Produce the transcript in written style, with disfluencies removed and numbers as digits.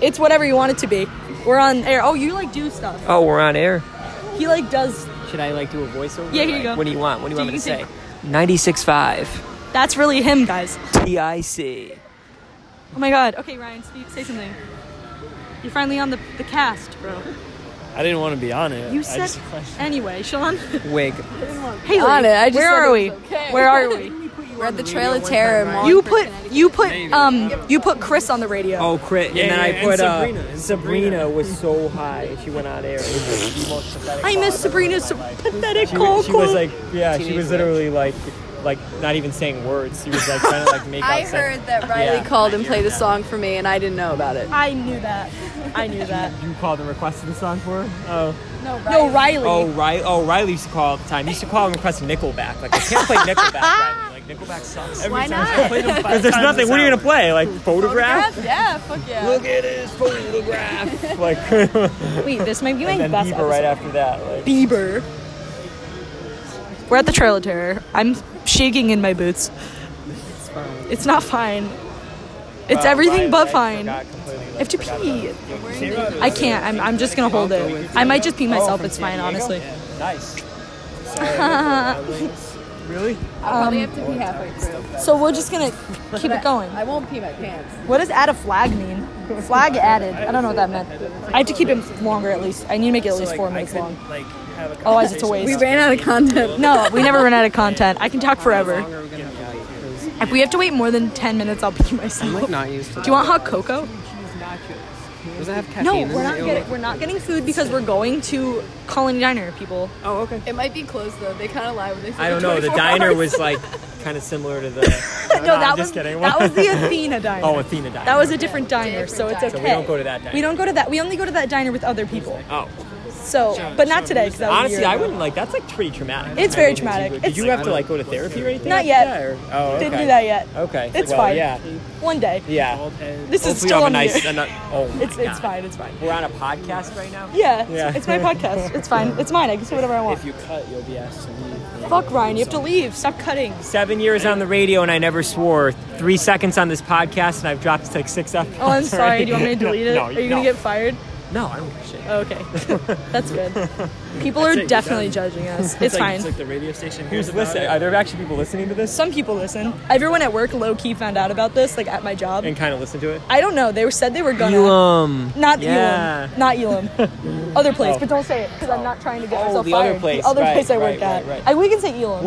It's whatever you want it to be. We're on air. Oh, you do stuff. Oh, we're on air. He does. Should I do a voiceover? Yeah, here you go. What do you want? What do you want me to say? 96.5. That's really him, guys. TIC. Oh my God. Okay, Ryan, say something. You're finally on the cast, bro. I didn't want to be on it. You said anyway, Sean. Wig. Hey, on it. Where are we? Okay. Where are we? We're at the Trail of Terror. You put Chris on the radio. Oh, Chris. Yeah, and then yeah, I put and Sabrina was so high. She went on air. It was the most pathetic I miss call I've ever Sabrina's heard in my life. pathetic She call. was she was literally like not even saying words. She was trying to make I out heard that Riley called and played the song for me, and I didn't know about it. I knew that. You called and requested the song for her? Oh. No, Riley. Riley used to call all the time. He used to call and request Nickelback. I can't play Nickelback, Riley. Nickelback sucks. Why not? Because there's nothing. What are you going to play? Photograph? Yeah, fuck yeah. Look at his photograph. Wait, this might be my and then best Bieber episode. right after that. Bieber. We're at the Trail of Terror. I'm shaking in my boots. It's fine. It's not fine. It's everything but fine. I have to pee. I can't. I'm just gonna hold it. I might just pee myself. It's fine, honestly. Nice. Really? I'll probably have to pee halfway through. So we're just gonna keep it going. I won't pee my pants. What does add a flag mean? Flag added. I don't know what that meant. I have to keep it longer at least. I need to make it at least 4 minutes long. Otherwise it's a waste. We ran out of content. No, we never run out of content. I can talk forever. If we have to wait more than 10 minutes, I'll pee myself. Not used to Do you want hot cocoa? Does it have caffeine? No, we're not getting food because we're going to Colony Diner, people. Oh, okay. It might be closed though. They kind of lie when they say I don't know. The 24 diner hours. was kind of similar to the. No, I'm just kidding. that was the Athena Diner. Oh, Athena Diner. That was a different diner, so it's okay. So we don't go to that diner. We don't go to that. We only go to that diner with other people. Oh. So, but not today. Cause that was a Honestly, year I ago. wouldn't that's pretty traumatic. It's very traumatic. Did you have to go to therapy or anything? Not after yet. that, or- Oh, okay. Didn't do that yet. Okay. It's well, fine. Yeah. One day. Yeah. This is Hopefully still you on have here. Oh my It's God. fine. It's fine. We're on a podcast right now. Yeah, Yeah. It's my podcast. It's fine. It's mine. I can say whatever I want. If you cut, you'll be asked to leave. Fuck Ryan. You have to leave. Stop cutting. 7 years on the radio and I never swore. 3 seconds on this podcast and I've dropped to 6 episodes. Oh, I'm sorry. Do you want me to delete it? No, Are you gonna get fired? No, I don't give a shit. Oh, okay. That's good. People are definitely judging us. It's fine. It's like the radio station. Who's listening? Are there actually people listening to this? Some people listen. Everyone at work low-key found out about this, at my job. And kind of listen to it? I don't know. They said they were gonna. Elam. Not Yeah. Elam. Not Elam. Other place, but don't say it because I'm not trying to get myself the fired. other place. The other Right, place I work right, at. right, right. We can say Elam.